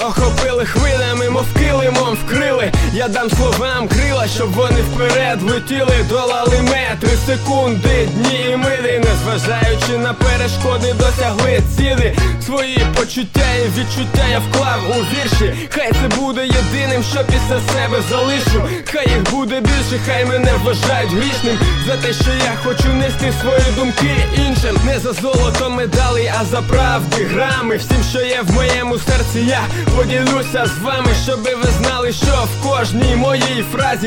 охопили хвилями, мов килимом вкрили. Я дам словам крила, щоб вони вперед летіли. Долали метри, секунди, дні і милі, незважаючи на перешкоди, досягли цілі. Свої почуття і відчуття я вклав у вірші. Хай це буде єдиним, що після себе залишу. Хай їх буде більше, хай мене вважають грішним за те, що я хочу нести свої думки іншим. Не за золото медалей, а за правди грами. Всім, що є в моєму серці, я поділюся з вами, щоби ви знали, що в кожній моїй фразі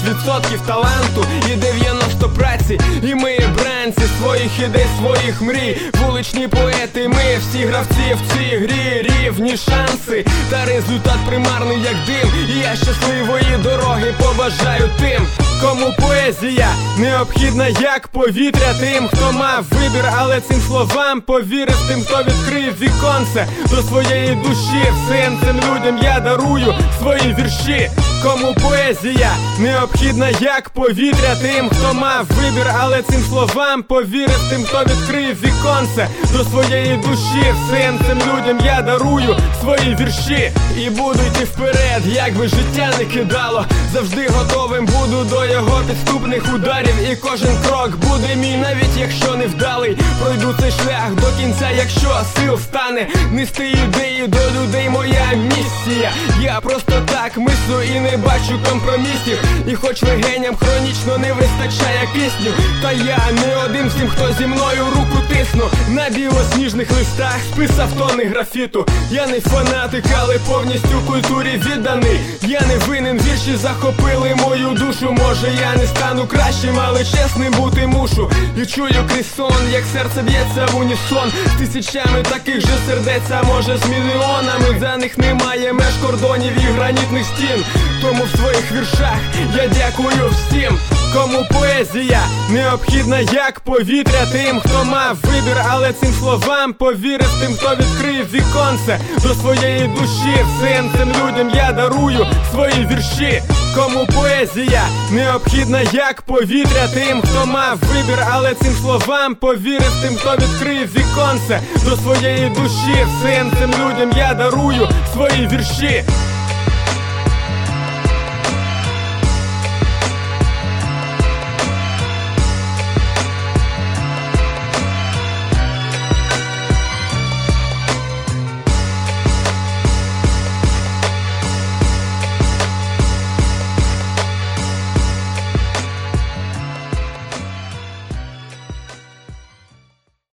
10% таланту і 90 праці. І ми бранці своїх ідей, своїх мрій, вуличні поети, ми всі гравці в цій грі. Рівні шанси, та результат примарний як дим. І я щасливої дороги побажаю тим, кому поезія необхідна як повітря. Тим, хто мав вибір, але цим словам повірив. Тим, хто відкрив віконце до своєї душі. Всім цим людям я дарую свої вірші. Кому поезія необхідна як повітря. Тим, хто мав вибір, але цим словам повірив. Тим, хто відкрив віконце до своєї душі. Всім цим людям я дарую свої вірші. І буду йти вперед, як би життя не кидало. Завжди готовим буду до його підступних ударів. І кожен крок буде мій, навіть якщо не вдалий. Пройду цей шлях до кінця, якщо сил стане. Нести ідеї до людей моя місія. Я просто так мислю і не бачу компромісів. І хоч легеням хронічно не вистачає кисню, та я не один з тим, хто зі мною руку тисну. На білосніжних листах списав тони графіту. Я не фанатик, але повністю культурі відданий. Я не винен, вірші захопили мою душу. Може я не стану кращим, але чесним бути мушу. І чую крізь сон, як серце б'ється в унісон. З тисячами таких же сердець, а може з мільйонами. За них немає меж, кордонів і гранітних стін. Тому в своїх віршах я дякую всім, кому поезія необхідна як повітря. Тим, хто мав вибір, але цим словам повірив. Тим, хто відкрив віконце до своєї душі. Всім цим людям я дарую свої вірші. Кому поезія необхідна як повітря. Тим, хто мав вибір, але цим словам повірив. Тим, хто відкрив віконце до своєї душі. Всім цим людям я дарую свої вірші.